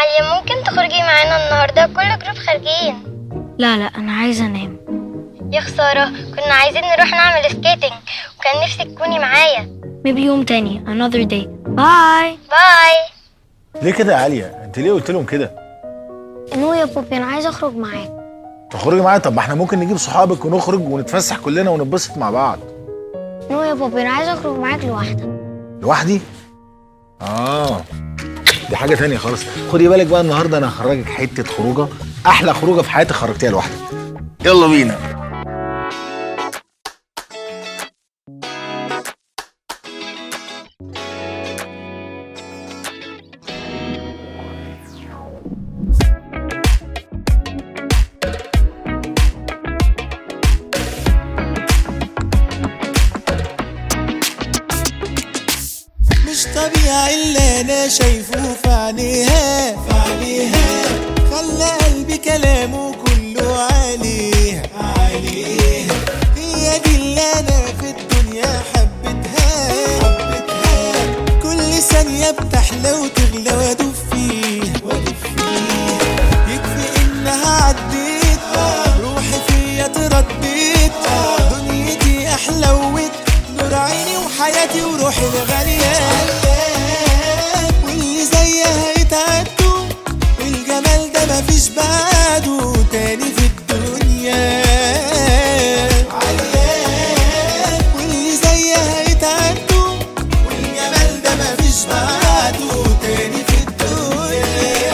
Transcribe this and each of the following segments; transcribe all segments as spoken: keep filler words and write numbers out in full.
عليا ممكن تخرجي معانا النهارده؟ كل جروب خارجين. لا لا انا عايزه انام. يا خساره، كنا عايزين نروح نعمل سكيتنج وكان نفسك تكوني معايا. maybe يوم تاني another day. باي باي. ليه كده يا عليا؟ انت ليه قلت لهم كده؟ نو يا بوبي انا عايزه اخرج معاك. تخرجي معايا؟ طب ما احنا ممكن نجيب صحابك ونخرج ونتفسح كلنا ونتبسط مع بعض. نو يا بوبي انا عايزه اخرج معاك لوحدك. لوحدي؟ اه دي حاجه تانية خالص. خدي بالك بقى النهارده انا هخرجك حته خروجه، احلى خروجه في حياتي خرجتيها لوحدك. يلا بينا. مش طبيعي اللي انا شايفه في عينيها في عينيها، خلى قلبي كلامه كله عليها عليها. هي دي اللي انا في الدنيا حبتها حبتها، كل ثانية بتحلى وتغلى وادوب فيها وادوب فيها. يكفي انها عديت روحي فيا ترديت، دنيتي احلوت نور عيني وحياتي وروحي الغالية. واللي زيها يتعدوا، الجمال ده مفيش بعده تاني في الدنيا. واللي زيها يتعدوا، والجمال ده مفيش بعده تاني في الدنيا.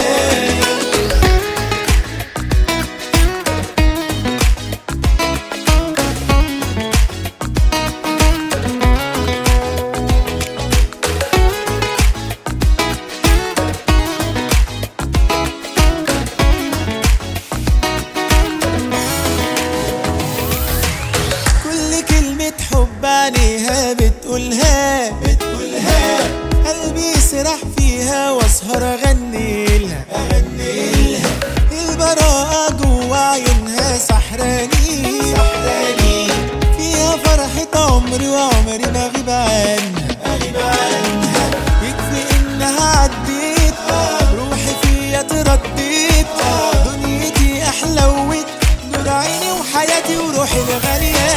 حب عليها بتقولها بتقولها، قلبي يسرح فيها واسهر اغنيلها اغنيلها. البراءة جوا عيونها سحراني سحراني، فيها فرحة عمري وعمري ما اغيب عنها اغيب عنها. يكفي انها عديت روحي فيا ترديت، دنيتي احلوت نور عيني وحياتي وروحي الغالية.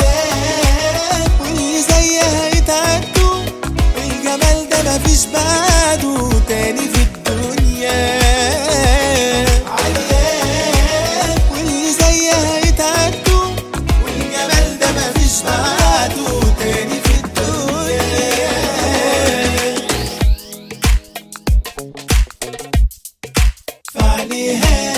زيها يتعدوا، الجمال ده مفيش بعده تاني في الدنيا. واللي زيها يتعدوا، والجمال ده مفيش بعده تاني في الدنيا. فعليها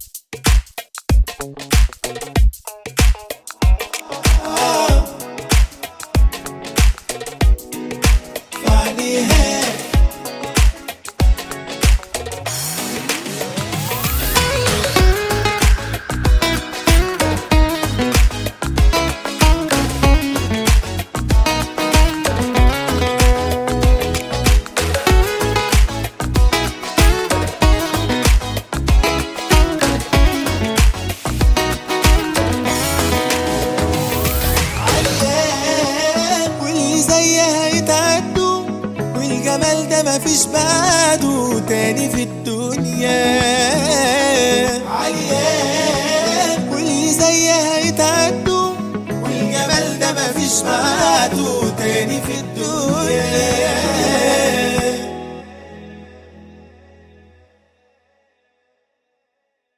الجمال ده مفيش بعده تاني في الدنيا. عيان واللي زيها يتعدوا، والجمال ده مفيش بعده تاني في الدنيا.